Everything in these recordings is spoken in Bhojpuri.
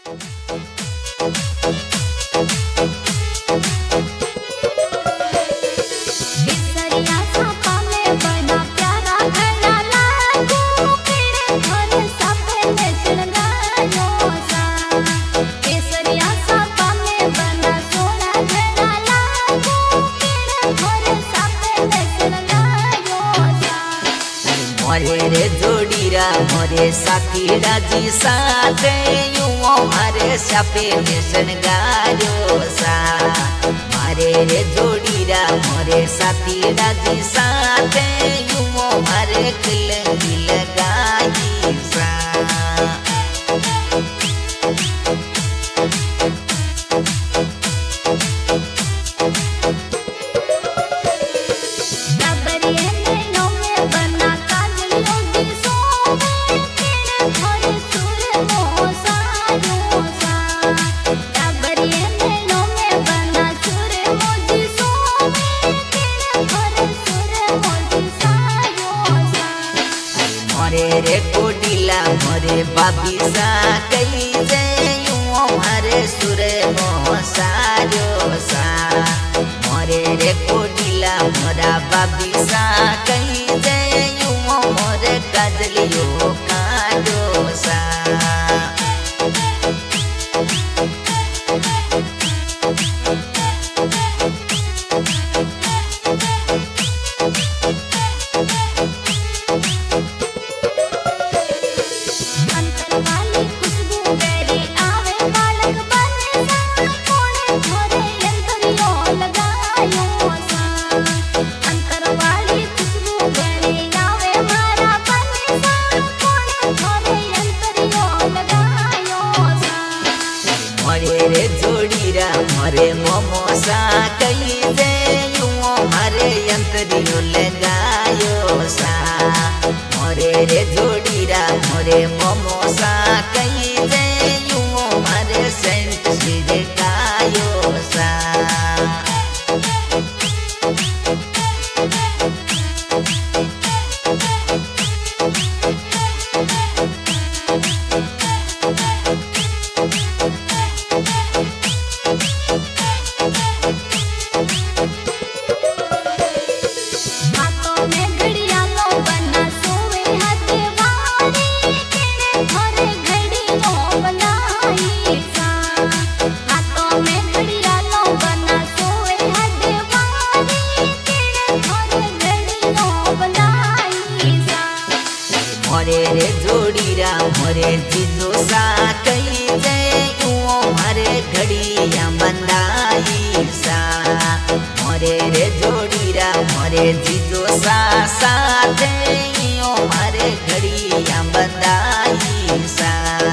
मोरे रे जोड़ीरा मोरे साथी राजी साथे यूं मारे सापे नेशन गायो सा मारे रे जोड़ीरा मोरे साथी राजी साथे यूं मारे खिलंगी लगाई सा मोरे रे कोडिला मोरे बाबी सा कई जे यूं मारे सुरे मोसारो सा मोरे रे कोडिला मोरा बाबी सा कई जे यूं मोरे काजलियो काजो सा मोरे रे जोड़ीरा मोरे मोमोसा कई जे यूं मारे यंत्रियो लगायो सा मोरे रे जोड़ीरा मोरे मोमोसा कई जे यूं मारे सेंट सिरकायो सा मोरे रे जोड़ीरा मोरे जीजो सा कई जे यूं मारे घड़िया बंदाई सा मोरे रे जोड़ीरा मोरे जीजो सा साथे यूं मारे घड़िया बंदाई सा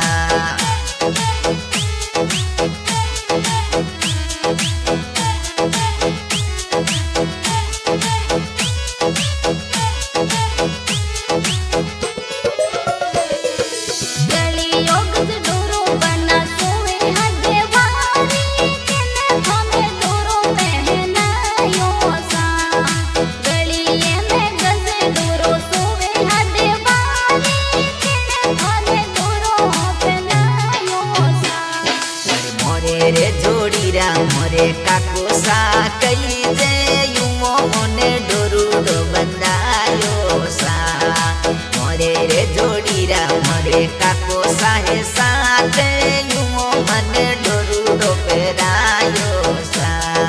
रे जोड़ीरा मोरे काको सा कई जे यूं मोने डोरू डो बंदायो सा मोरे रे जोड़ीरा मोरे काको सा है साथे यूं मने डोरू डो पेरायो सा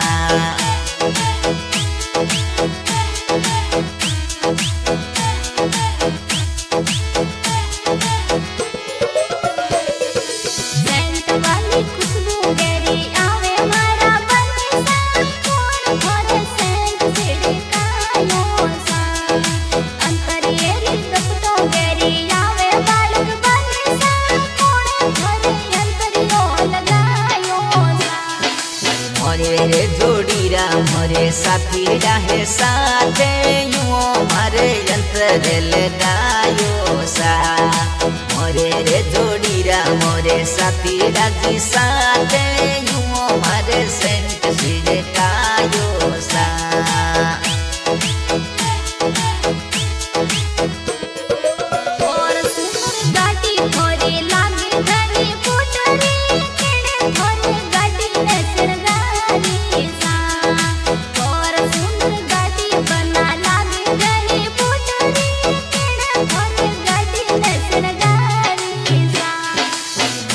मोरे रे जोड़ीरा मोरे साथी रहे साथे यूं मारे यंत्र लगायो सा मोरे रे जोड़ीरा मोरे साथी राजी साथे यूं मारे सेंट सिरकायो सा और सुपर गाटी मोरे लागे घनी पुटरी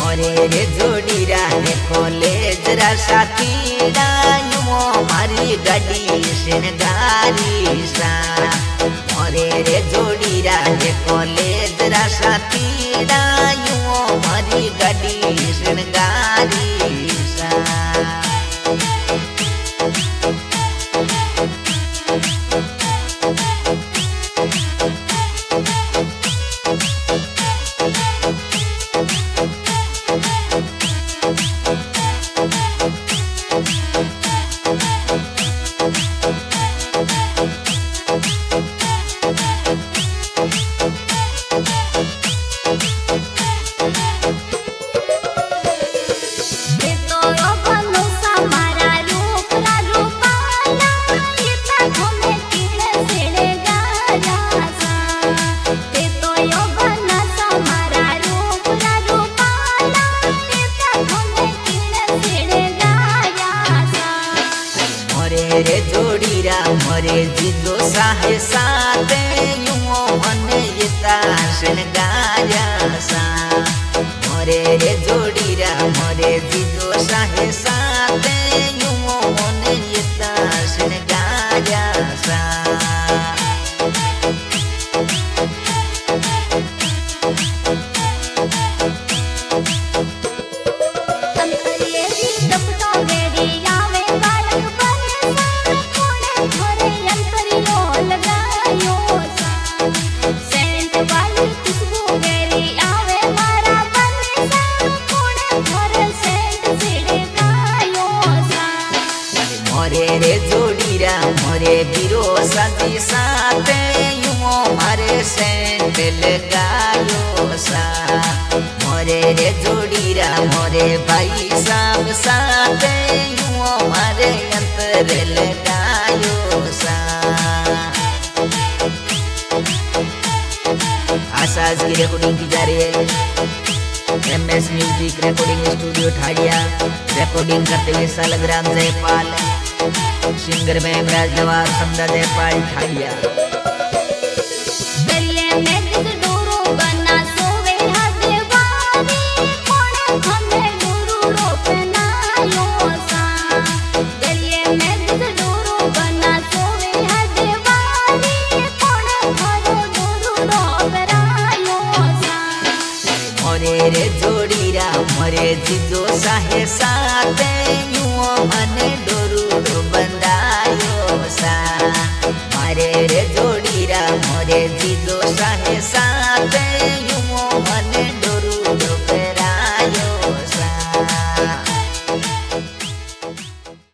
मोरे रे जोड़ीरा ने कॉलेज रा साथी डायुमो मारी गाड़ी शृंगारी सा मोरे रे जोड़ीरा ने कॉलेज रा साथी डायुमो मारी गाड़ी शृंगारी सा रे जोड़ीरा मोरे जिदो साहे साथे युमो मने येता शृंगारा सा मोरे रे जोड़ीरा मोरे जिदो साहे साथे युमो मने येता शृंगारा सा मोरे रे जोड़ीरा मोरे बिरो साथी साथे युमो मारे सेंट लगायो सा मोरे रे जोड़ीरा मोरे भाई साहब साथे युमो मारे यंत्र लगायो सा आसाज की रिकॉर्डिंग की जा रही है MS म्यूजिक रिकॉर्डिंग स्टूडियो ठाड़िया रिकॉर्डिंग करते हुए सालग्राम जयपाल सिंगर में इमराज जवार समदा जयपाल ठाड़िया मोरे रे जोड़ीरा मोरे जिदो साहे साथे युओ मने डोरू बंदायो सा मोरे रे जोड़ीरा मोरे जिदो साहे सा